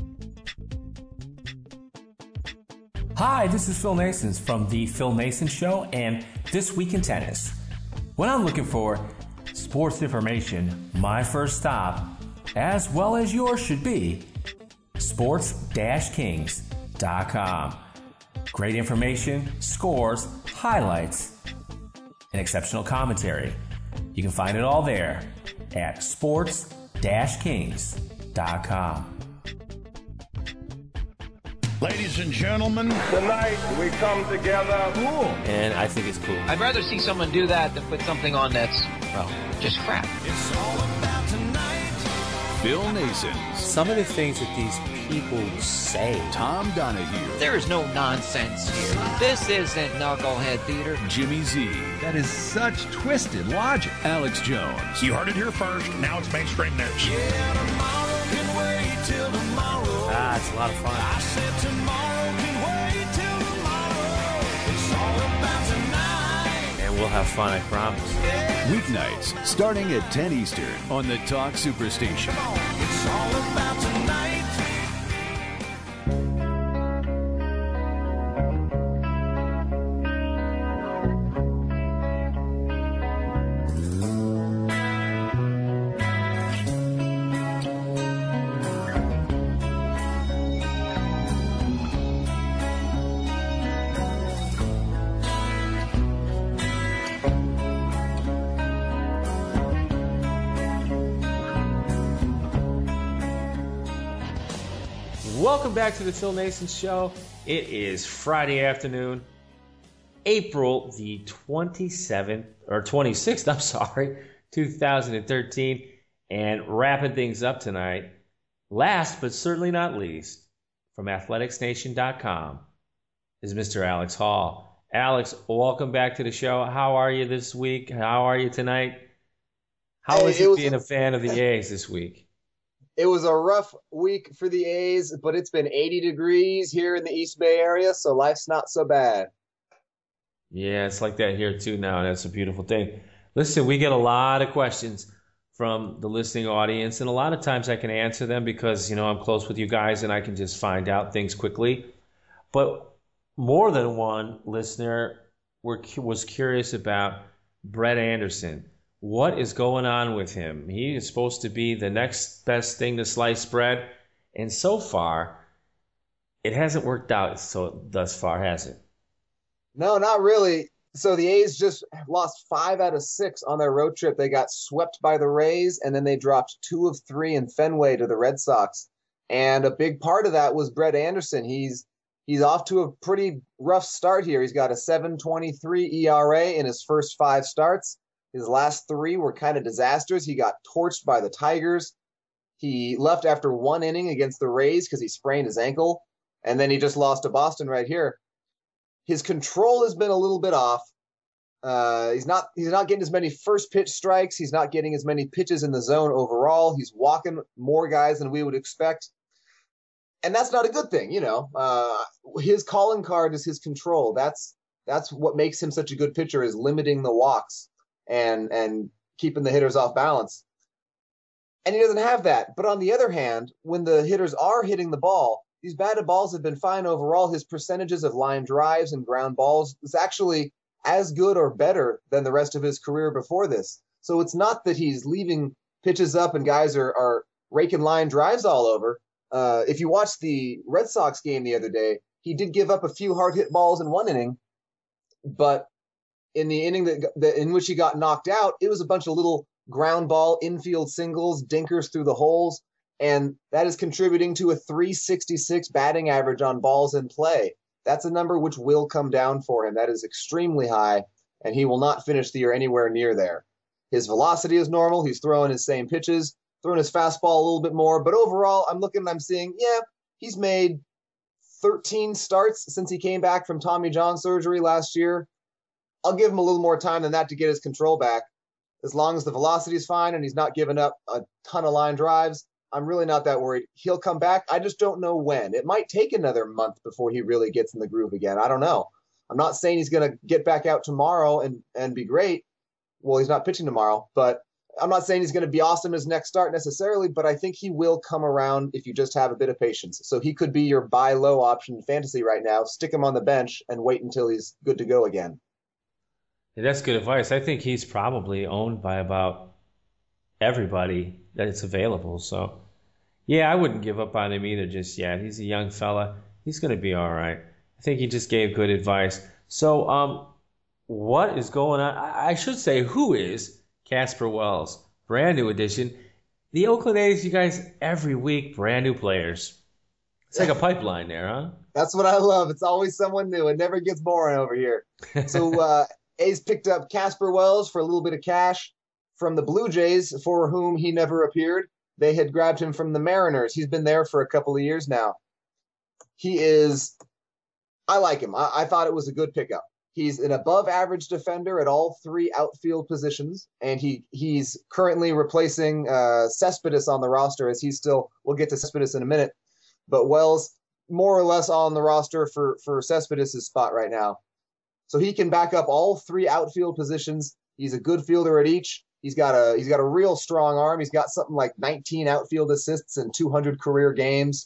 Hi, this is Phil Nason from The Phil Nason Show and This Week in Tennis. What I'm looking for is sports information, my first stop, as well as yours should be, sports dash kings dot com. Great information, scores, highlights, and exceptional commentary. You can find it all there at sports dash kings dot com. Ladies and gentlemen, tonight we come together. Cool. And I think it's cool. I'd rather see someone do that than put something on that's, well, just crap. It's all about tonight. Phil Nason. Some of the things that these people say. Tom Donahue. There is no nonsense here. This isn't knucklehead theater. Jimmy Z. That is such twisted logic. Alex Jones. You heard it here first. Now it's mainstream news. Yeah, tomorrow can wait till tomorrow. Ah, it's a lot of fun. I said tomorrow can wait till tomorrow. It's all about tonight. And we'll have fun, I promise. Weeknights, starting at ten Eastern on the Talk Superstation. It's all about tonight. Welcome back to the Phil Nason Show. It is Friday afternoon, April the twenty-seventh, or twenty-sixth, I'm sorry, two thousand thirteen, and wrapping things up tonight, last but certainly not least, from athletics nation dot com, is Mister Alex Hall. Alex, welcome back to the show. How are you this week? How are you tonight? How hey, is it, it was being a, a fan of the A's this week? It was a rough week for the A's, but it's been eighty degrees here in the East Bay area, so life's not so bad. Yeah, it's like that here too now, and that's a beautiful thing. Listen, we get a lot of questions from the listening audience, and a lot of times I can answer them because, you know, I'm close with you guys and I can just find out things quickly. But more than one listener were, was curious about Brett Anderson. What is going on with him? He is supposed to be the next best thing to sliced bread, and so far, it hasn't worked out so thus far, has it? No, not really. So the A's just lost five out of six on their road trip. They got swept by the Rays, and then they dropped two of three in Fenway to the Red Sox. And a big part of that was Brett Anderson. He's he's off to a pretty rough start here. He's got a seven twenty-three E R A in his first five starts. His last three were kind of disasters. He got torched by the Tigers. He left after one inning against the Rays because he sprained his ankle. And then he just lost to Boston right here. His control has been a little bit off. Uh, he's not he's not getting as many first pitch strikes. He's not getting as many pitches in the zone overall. He's walking more guys than we would expect. And that's not a good thing, you know. Uh, his calling card is his control. That's that's what makes him such a good pitcher, is limiting the walks and and keeping the hitters off balance. And he doesn't have that. But on the other hand, when the hitters are hitting the ball, these batted balls have been fine overall. His percentages of line drives and ground balls is actually as good or better than the rest of his career before this. So it's not that he's leaving pitches up and guys are, are raking line drives all over. Uh, if you watch the Red Sox game the other day, he did give up a few hard hit balls in one inning, but in the inning that, that in which he got knocked out, it was a bunch of little ground ball infield singles, dinkers through the holes, and that is contributing to a three sixty-six batting average on balls in play. That's a number which will come down for him. That is extremely high, and he will not finish the year anywhere near there. His velocity is normal. He's throwing his same pitches, throwing his fastball a little bit more. But overall, I'm looking and I'm seeing, yeah, he's made thirteen starts since he came back from Tommy John surgery last year. I'll give him a little more time than that to get his control back. As long as the velocity is fine and he's not giving up a ton of line drives, I'm really not that worried. He'll come back. I just don't know when. It might take another month before he really gets in the groove again. I don't know. I'm not saying he's going to get back out tomorrow and, and be great. Well, he's not pitching tomorrow, but I'm not saying he's going to be awesome his next start necessarily, but I think he will come around if you just have a bit of patience. So he could be your buy low option in fantasy right now. Stick him on the bench and wait until he's good to go again. Yeah, that's good advice. I think he's probably owned by about everybody that's available. So, yeah, I wouldn't give up on him either just yet. He's a young fella. He's going to be all right. I think he just gave good advice. So, um, what is going on? I should say, who is Casper Wells? Brand new addition. The Oakland A's, you guys, every week, brand new players. It's like a pipeline there, huh? That's what I love. It's always someone new. It never gets boring over here. So uh, A's picked up Casper Wells for a little bit of cash from the Blue Jays, for whom he never appeared. They had grabbed him from the Mariners. He's been there for a couple of years now. He is – I like him. I, I thought it was a good pickup. He's an above-average defender at all three outfield positions, and he he's currently replacing uh, Cespedes on the roster, as he's still – we'll get to Cespedes in a minute. But Wells more or less on the roster for, for Cespedes' spot right now. So he can back up all three outfield positions. He's a good fielder at each. He's got a he's got a real strong arm. He's got something like nineteen outfield assists in two hundred career games.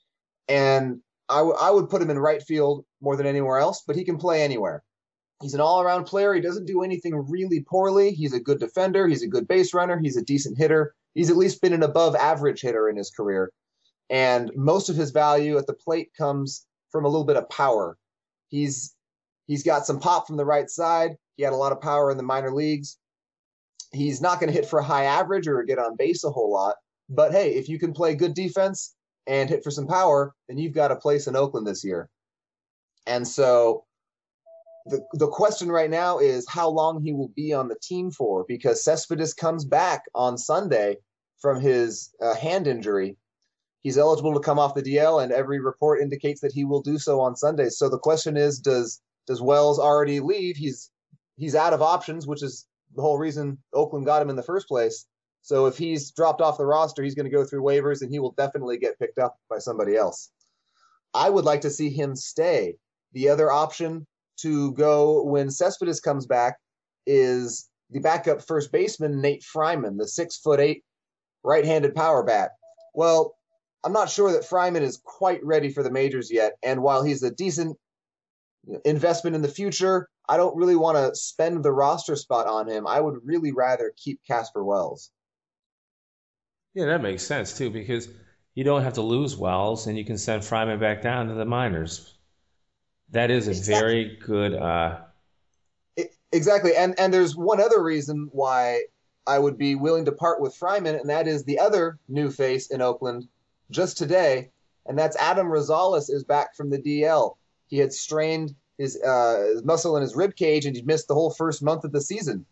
And I, w- I would put him in right field more than anywhere else, but he can play anywhere. He's an all-around player. He doesn't do anything really poorly. He's a good defender. He's a good base runner. He's a decent hitter. He's at least been an above-average hitter in his career. And most of his value at the plate comes from a little bit of power. He's he's got some pop from the right side. He had a lot of power in the minor leagues. He's not going to hit for a high average or get on base a whole lot. But, hey, if you can play good defense and hit for some power, then you've got a place in Oakland this year. And so the the question right now is how long he will be on the team for, because Cespedes comes back on Sunday from his uh, hand injury. He's eligible to come off the D L, and every report indicates that he will do so on Sunday. So the question is, does does Wells already leave? He's he's out of options, which is the whole reason Oakland got him in the first place. So if he's dropped off the roster, he's going to go through waivers, and he will definitely get picked up by somebody else. I would like to see him stay. The other option to go when Cespedes comes back is the backup first baseman, Nate Fryman, the six foot eight right-handed power bat. Well, I'm not sure that Fryman is quite ready for the majors yet, and while he's a decent investment in the future, I don't really want to spend the roster spot on him. I would really rather keep Casper Wells. Yeah, that makes sense, too, because you don't have to lose Wells, and you can send Fryman back down to the minors. That is a exactly. very good... Uh... It, exactly, and, and there's one other reason why I would be willing to part with Fryman, and that is the other new face in Oakland just today, and that's Adam Rosales is back from the D L. He had strained his, uh, his muscle in his rib cage, and he missed the whole first month of the season.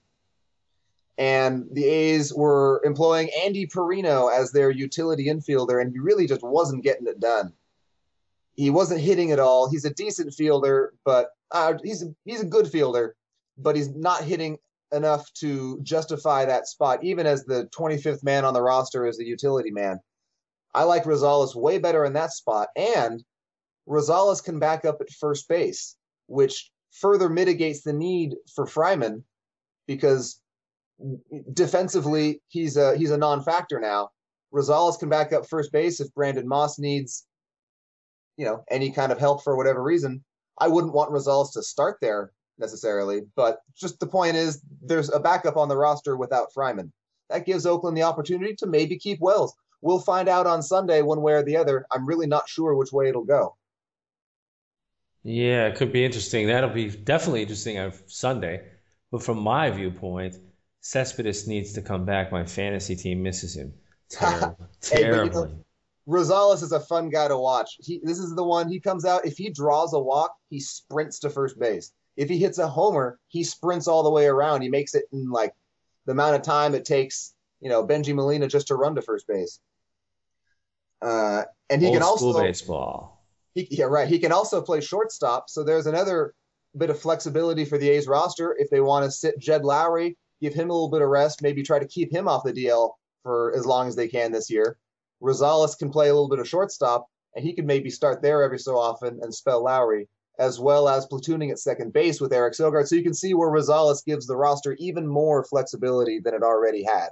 And the A's were employing Andy Perino as their utility infielder, and he really just wasn't getting it done. He wasn't hitting it all. He's a decent fielder, but uh, he's a, he's a good fielder, but he's not hitting enough to justify that spot, even as the twenty-fifth man on the roster as the utility man. I like Rosales way better in that spot, and Rosales can back up at first base, which further mitigates the need for Fryman, because defensively he's a he's a non-factor now. Rosales can back up first base if Brandon Moss needs, you know, any kind of help for whatever reason. I wouldn't want Rosales to start there necessarily, but just the point is there's a backup on the roster without Fryman. That gives Oakland the opportunity to maybe keep Wells. We'll find out on Sunday one way or the other. I'm really not sure which way it'll go. Yeah, it could be interesting. That'll be definitely interesting on Sunday. But from my viewpoint, Cespedes needs to come back. My fantasy team misses him terribly. Hey, terribly. But, you know, Rosales is a fun guy to watch. He, this is the one, he comes out, if he draws a walk, he sprints to first base. If he hits a homer, he sprints all the way around. He makes it in like the amount of time it takes, you know, Benji Molina just to run to first base. Uh, and he Old can also school baseball. He, yeah, right. He can also play shortstop. So there's another bit of flexibility for the A's roster. If they want to sit Jed Lowry, give him a little bit of rest, maybe try to keep him off the D L for as long as they can this year. Rosales can play a little bit of shortstop, and he can maybe start there every so often and spell Lowry, as well as platooning at second base with Eric Sogard. So you can see where Rosales gives the roster even more flexibility than it already had.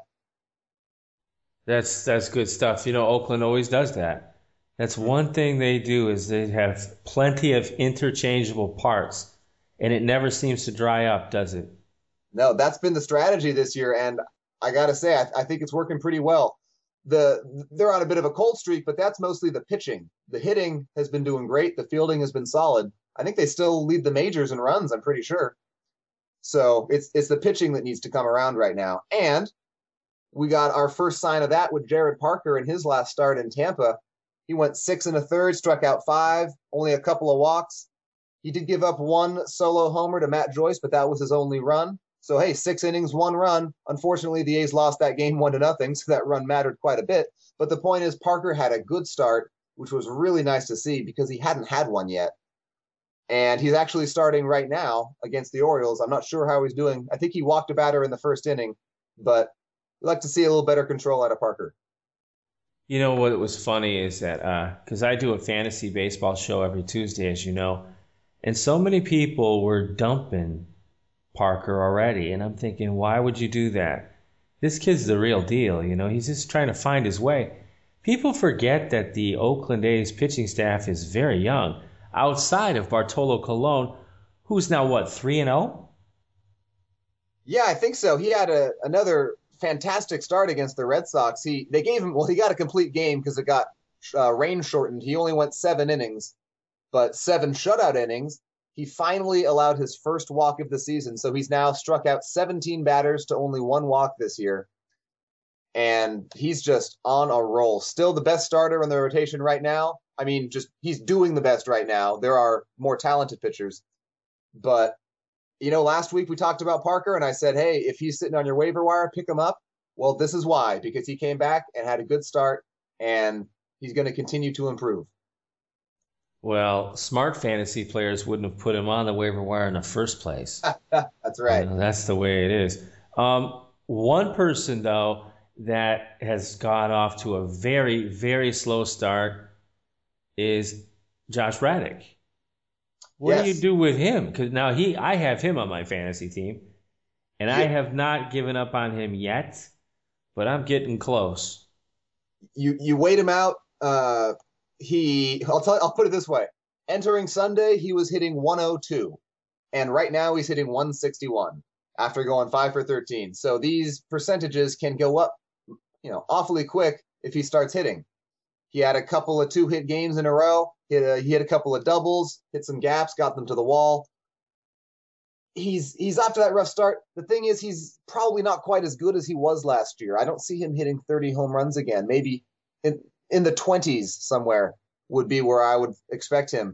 That's that's good stuff. You know, Oakland always does that. That's one thing they do is they have plenty of interchangeable parts, and it never seems to dry up, does it? No, that's been the strategy this year, and I got to say, I, I think it's working pretty well. The They're on a bit of a cold streak, but that's mostly the pitching. The hitting has been doing great. The fielding has been solid. I think they still lead the majors in runs, I'm pretty sure. So it's it's the pitching that needs to come around right now. And we got our first sign of that with Jared Parker in his last start in Tampa. He went six and a third, struck out five, only a couple of walks. He did give up one solo homer to Matt Joyce, but that was his only run. So, hey, six innings, one run. Unfortunately, the A's lost that game one to nothing, so that run mattered quite a bit. But the point is, Parker had a good start, which was really nice to see because he hadn't had one yet. And he's actually starting right now against the Orioles. I'm not sure how he's doing. I think he walked a batter in the first inning, but we'd like to see a little better control out of Parker. You know what was funny is that, because uh, I do a fantasy baseball show every Tuesday, as you know, and so many people were dumping Parker already. And I'm thinking, why would you do that? This kid's the real deal. You know, he's just trying to find his way. People forget that the Oakland A's pitching staff is very young, outside of Bartolo Colon, who's now, what, three and oh? Yeah, I think so. He had a, another fantastic start against the Red Sox. He They gave him, well, he got a complete game because it got uh, rain shortened. He only went seven innings, but seven shutout innings. He finally allowed his first walk of the season, so he's now struck out seventeen batters to only one walk this year. And he's just on a roll. Still the best starter in the rotation right now. I mean, just he's doing the best right now. There are more talented pitchers. But, you know, last week we talked about Parker, and I said, hey, if he's sitting on your waiver wire, pick him up. Well, this is why, because he came back and had a good start, and he's going to continue to improve. Well, smart fantasy players wouldn't have put him on the waiver wire in the first place. That's right. You know, that's the way it is. Um, one person, though, that has gone off to a very, very slow start is Josh Reddick. What yes. do you do with him? Because now he, I have him on my fantasy team, and yeah. I have not given up on him yet, but I'm getting close. You you wait him out. Uh, he, I'll tell, I'll put it this way: entering Sunday, he was hitting one oh two, and right now he's hitting one sixty-one after going five for thirteen. So these percentages can go up, you know, awfully quick if he starts hitting. He had a couple of two-hit games in a row. He had a, he had a couple of doubles, hit some gaps, got them to the wall. He's he's off to that rough start. The thing is, he's probably not quite as good as he was last year. I don't see him hitting thirty home runs again. Maybe in in the twenties somewhere would be where I would expect him.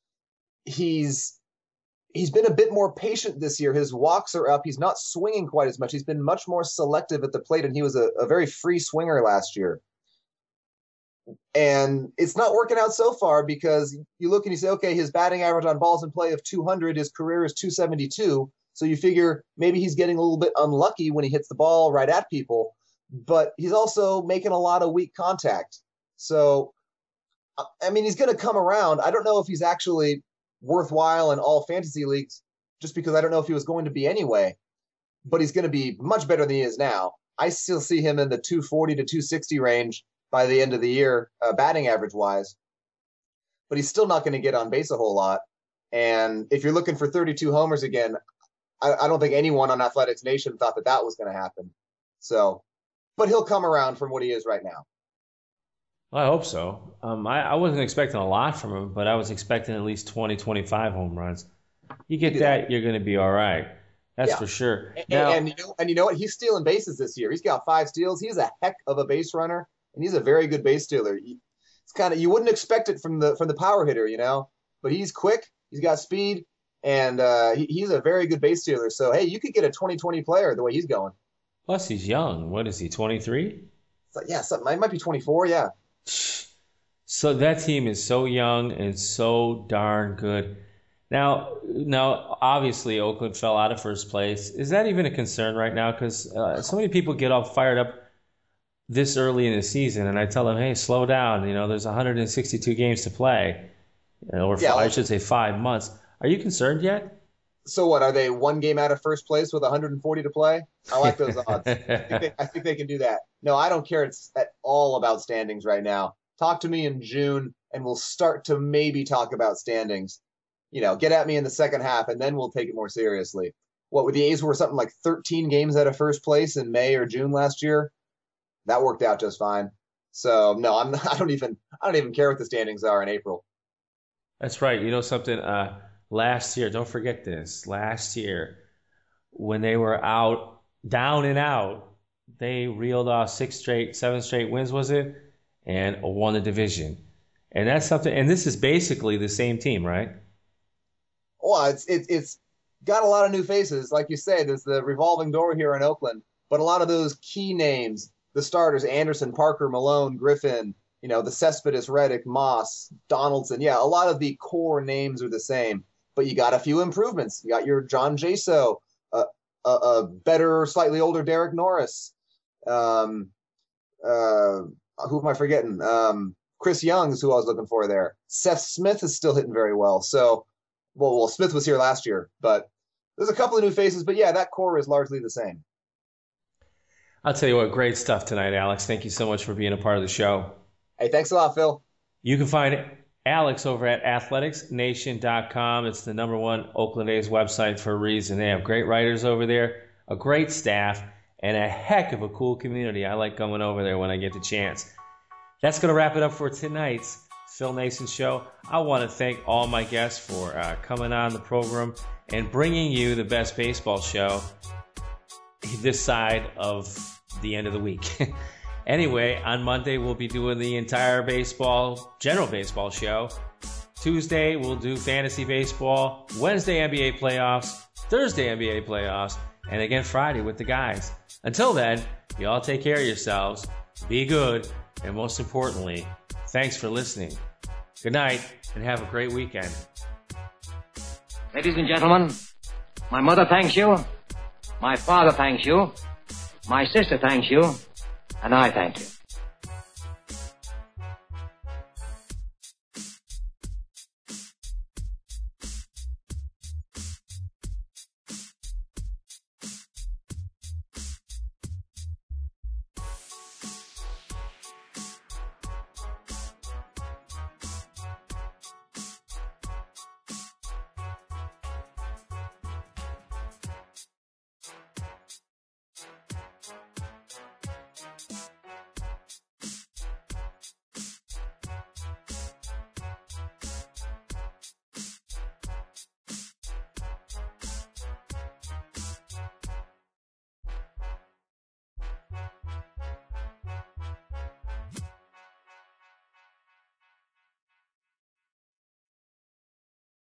He's he's been a bit more patient this year. His walks are up. He's not swinging quite as much. He's been much more selective at the plate, and he was a, a very free swinger last year. And it's not working out so far because you look and you say, okay, his batting average on balls in play of two hundred, his career is two seventy-two. So you figure maybe he's getting a little bit unlucky when he hits the ball right at people, but he's also making a lot of weak contact. So, I mean, he's going to come around. I don't know if he's actually worthwhile in all fantasy leagues just because I don't know if he was going to be anyway, but he's going to be much better than he is now. I still see him in the two forty to two sixty range by the end of the year, uh, batting average wise, but he's still not going to get on base a whole lot. And if you're looking for thirty-two homers again, I, I don't think anyone on Athletics Nation thought that that was going to happen. So, but he'll come around from what he is right now. Well, I hope so. Um, I, I wasn't expecting a lot from him, but I was expecting at least twenty, twenty-five home runs. You get that, you're going to be all right. That's yeah. for sure. And, now, and, you know, and you know what? He's stealing bases this year. He's got five steals. He's a heck of a base runner. And he's a very good base stealer. It's kind of you wouldn't expect it from the from the power hitter, you know. But he's quick, he's got speed, and uh, he, he's a very good base stealer. So hey, you could get a twenty twenty player the way he's going. Plus, he's young. What is he? twenty-three? So, yeah, something. He might be twenty-four. Yeah. So that team is so young and so darn good. Now, now, obviously, Oakland fell out of first place. Is that even a concern right now? Because uh, so many people get all fired up this early in the season, and I tell them, hey, slow down. You know, there's one hundred sixty-two games to play, you know, or yeah, I should say five months. Are you concerned yet? So what, are they one game out of first place with one hundred forty to play? I like those odds. I, think they, I think they can do that. No, I don't care it's at all about standings right now. Talk to me in June, and we'll start to maybe talk about standings. You know, get at me in the second half, and then we'll take it more seriously. what the A's were something like thirteen games out of first place in May or June last year. That worked out just fine. So no, I'm I don't even I don't even care what the standings are in April. That's right. You know something? Uh, last year, don't forget this. Last year, when they were out, down and out, they reeled off six straight, seven straight wins, was it? And won the division. And that's something. And this is basically the same team, right? Well, it's it's it's got a lot of new faces, like you say. There's the revolving door here in Oakland, but a lot of those key names, the starters: Anderson, Parker, Malone, Griffin. You know, the Cespedes, Reddick, Moss, Donaldson. Yeah, a lot of the core names are the same, but you got a few improvements. You got your John Jaso, a, a, a better, slightly older Derek Norris. Um, uh, who am I forgetting? Um, Chris Young is who I was looking for there. Seth Smith is still hitting very well. So, well, well, Smith was here last year, but there's a couple of new faces. But yeah, that core is largely the same. I'll tell you what, great stuff tonight, Alex. Thank you so much for being a part of the show. Hey, thanks a lot, Phil. You can find Alex over at athletics nation dot com. It's the number one Oakland A's website for a reason. They have great writers over there, a great staff, and a heck of a cool community. I like going over there when I get the chance. That's going to wrap it up for tonight's Phil Nason Show. I want to thank all my guests for uh, coming on the program and bringing you the best baseball show this side of the end of the week. Anyway, on Monday, we'll be doing the entire baseball, general baseball show. Tuesday, we'll do fantasy baseball. Wednesday, N B A playoffs. Thursday, N B A playoffs. And again, Friday with the guys. Until then, you all take care of yourselves. Be good. And most importantly, thanks for listening. Good night, and have a great weekend. Ladies and gentlemen, my mother thanks you. My father thanks you. My sister thanks you. And I thank you.